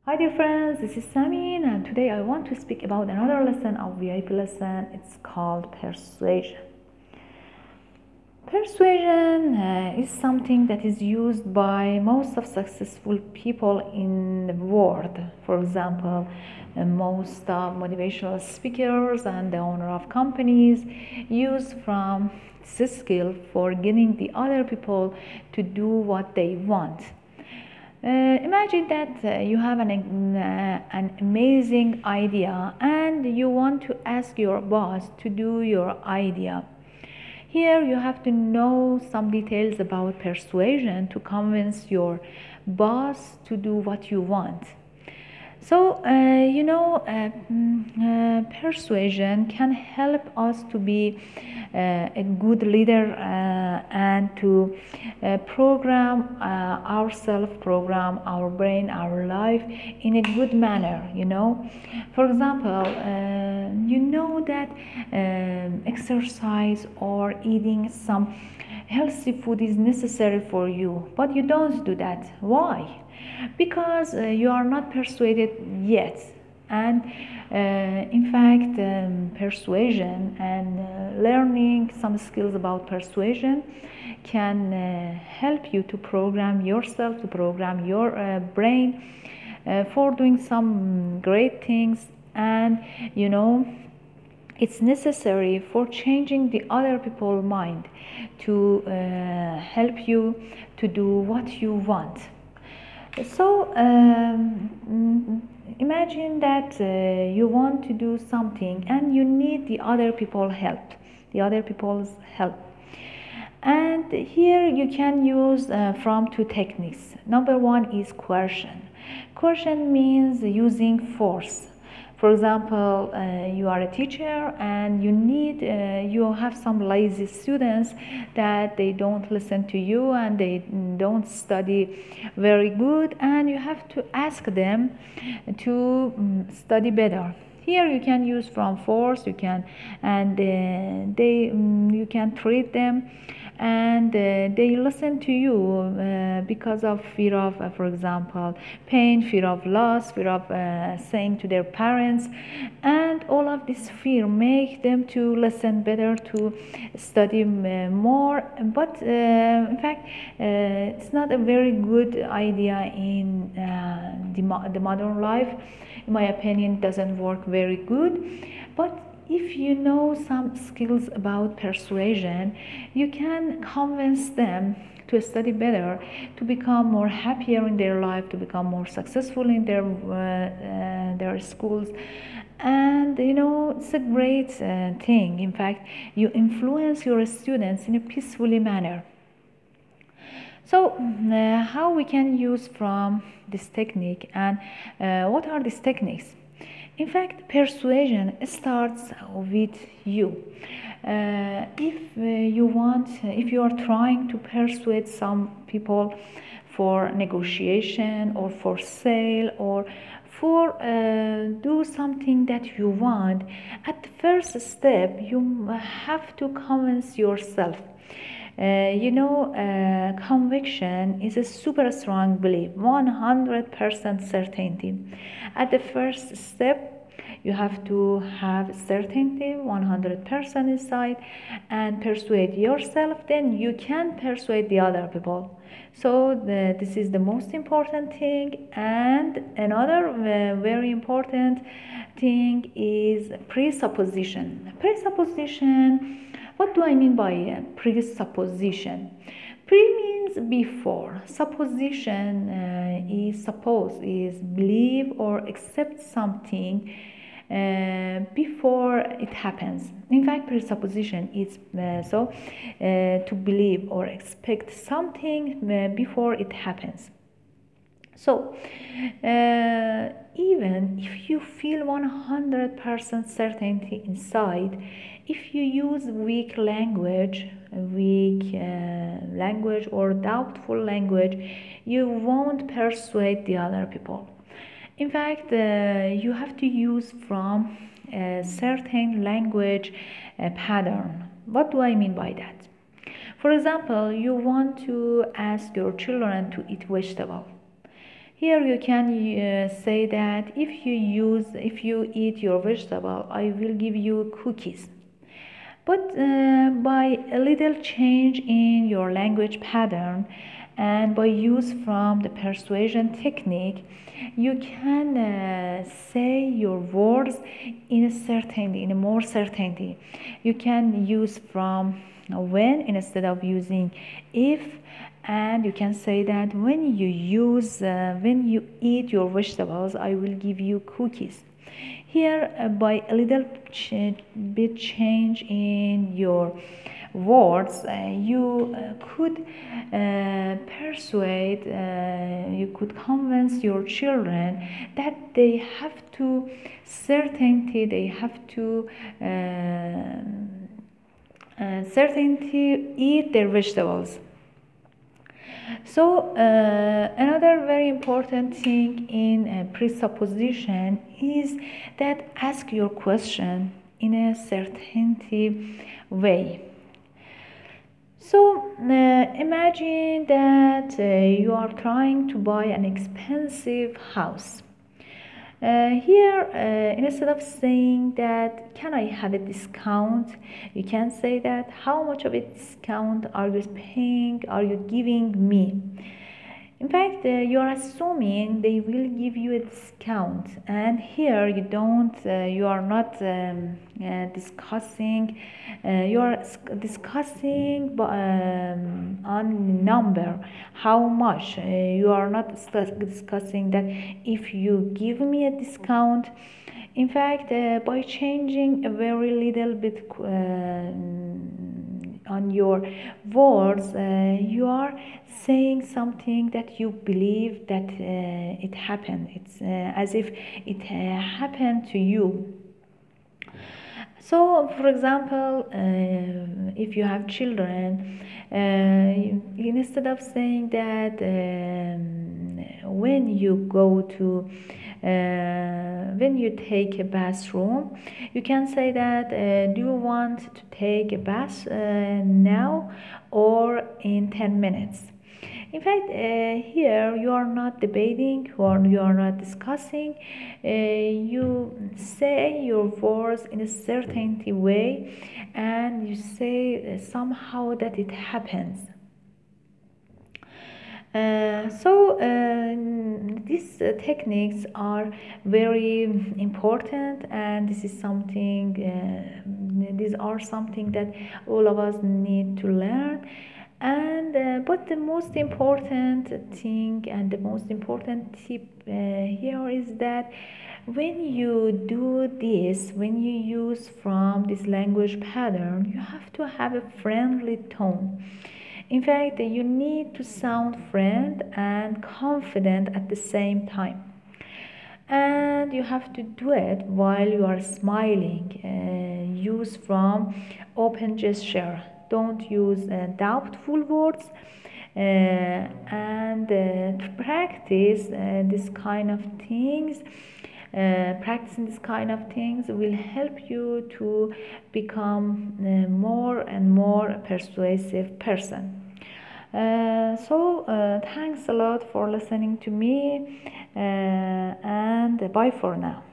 Hi dear friends, this is Samin and today I want to speak about another lesson of VIP lesson. It's called persuasion. Persuasion is something that is used by most of successful people in the world. For example, most motivational speakers and the owner of companies use from this skill for getting the other people to do what they want. Imagine that you have an amazing idea and you want to ask your boss to do your idea. Here you have to know some details about persuasion to convince your boss to do what you want. So, persuasion can help us to be a good leader and to program ourselves, program our brain, our life in a good manner. For example, you know that exercise or eating some healthy food is necessary for you, but you don't do that. Why? Because you are not persuaded yet. And in fact, persuasion and learning some skills about persuasion can help you to program yourself, to program your brain for doing some great things. And you know, it's necessary for changing the other people's mind to help you to do what you want. So imagine that you want to do something and you need the other people's help. And here you can use from two techniques. Number one is coercion. Coercion means using force. For example, you are a teacher and you have some lazy students that they don't listen to you and they don't study very good, and you have to ask them to study better. Here you can use from force, you can, and you can treat them and they listen to you because of fear of, for example, pain, fear of loss, fear of saying to their parents, and all of this fear make them to listen better, to study more. But in fact, it's not a very good idea in the modern life. In my opinion, doesn't work very good. But if you know some skills about persuasion, you can convince them to study better, to become more happier in their life, to become more successful in their schools. And it's a great thing. In fact, you influence your students in a peacefully manner. So, how we can use from this technique, and what are these techniques? In fact, persuasion starts with you. If you are trying to persuade some people for negotiation or for sale or for do something that you want, at the first step you have to convince yourself. Conviction is a super strong belief, 100% certainty. At the first step, you have to have certainty 100% inside and persuade yourself, then you can persuade the other people. So this is the most important thing. And another very important thing is presupposition. What do I mean by presupposition? Pre means before. Supposition is believe or accept something before it happens. In fact, presupposition is to believe or expect something before it happens. So, even if you feel 100% certainty inside, if you use weak language or doubtful language, you won't persuade the other people. In fact, you have to use from a certain language pattern. What do I mean by that? For example, you want to ask your children to eat vegetable. Here you can say that if you eat your vegetable, I will give you cookies. But by a little change in your language pattern and by use from the persuasion technique, you can say your words in a certainty, in a more certainty. You can use from when instead of using if, and you can say that when you eat your vegetables, I will give you cookies. Here, by a little bit change in your words, you could persuade, you could convince your children that they have to certainty, they have to certainty eat their vegetables. So another very important thing in presupposition is that ask your question in a certainty way. So imagine that you are trying to buy an expensive house. Here, instead of saying that, can I have a discount? You can say that, how much of a discount are you paying, are you giving me? In fact, you are assuming they will give you a discount, and here you are not discussing, you are discussing on number, how much. You are not discussing that if you give me a discount. In fact, by changing a very little bit on your words, you are saying something that you believe that it happened. It's as if it happened to you. So, for example, if you have children, instead of saying that when you go to when you take a bathroom, you can say that do you want to take a bath now or in 10 minutes? In fact, here you are not debating or you are not discussing. You say your words in a certainty way, and you say somehow that it happens. These techniques are very important, and this is something. These are something that all of us need to learn. And but the most important thing and the most important tip here is that when you do this, when you use from this language pattern, you have to have a friendly tone. In fact, you need to sound friend and confident at the same time. And you have to do it while you are smiling. Use from open gesture. Don't use doubtful words. And to practice this kind of things, practicing this kind of things will help you to become more and more persuasive person. Thanks a lot for listening to me, and bye for now.